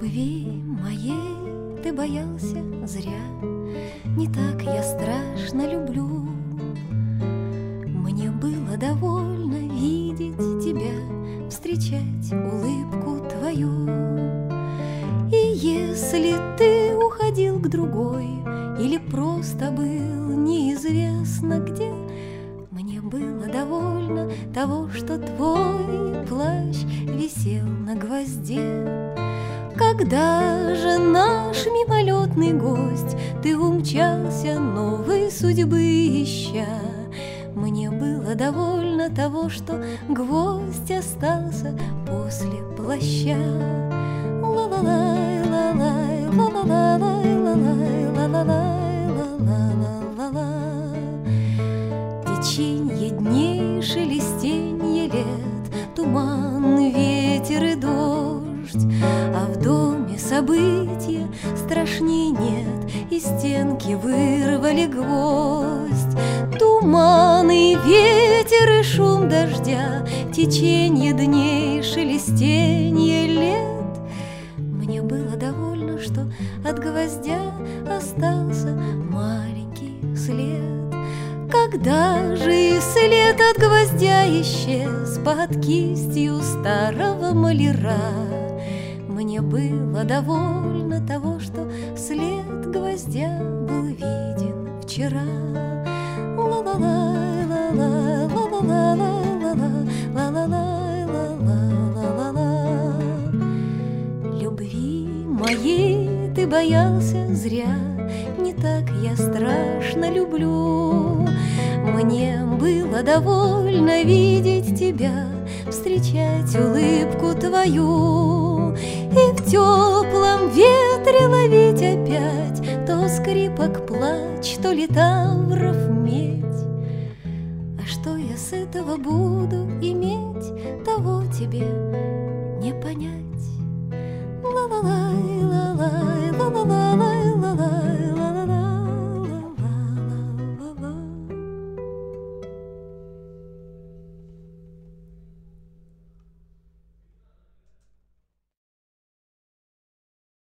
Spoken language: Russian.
Любви моей ты боялся зря, не так я страшно люблю. Мне было довольно видеть тебя, встречать улыбку твою. И если ты уходил к другой или просто был неизвестно где, мне было довольно того, что твой плащ висел на гвозде. Когда же наш мимолетный гость, ты умчался новой судьбы ища, мне было довольно того, что гвоздь остался после плаща. Ла-ла-лай, ла-лай, ла-ла-лай, ла-лай, ла-ла-лай, ла-ла-ла-ла-ла. Теченье дней, шелестенье лет, туман, ветер и дождь, а в доме события страшней нет, и стенки вырвали гвоздь. Туман и ветер и шум дождя, теченье дней, шелестенье лет. Мне было довольно, что от гвоздя остался маленький след. Когда же и след от гвоздя исчез под кистью старого маляра, мне было довольно того, что след гвоздя был виден вчера. Ла-ла-лай, ла-лай, ла-ла-лай, ла-лай, ла-ла-ла-ла-ла. Любви моей ты боялся зря, не так я страшно люблю. Мне было довольно видеть тебя, встречать улыбку твою, и в теплом ветре ловить опять то скрипок плач, то литавров медь. А что я с этого буду иметь, того тебе не понять.